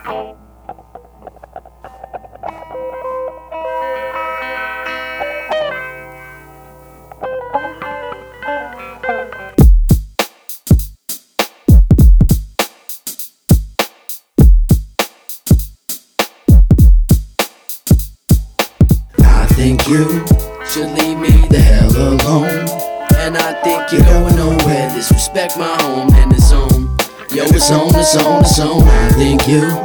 I think you should leave me the hell alone. And I think you're going nowhere. Disrespect my home and it's on. Yo, it's on, it's on, it's on. I think you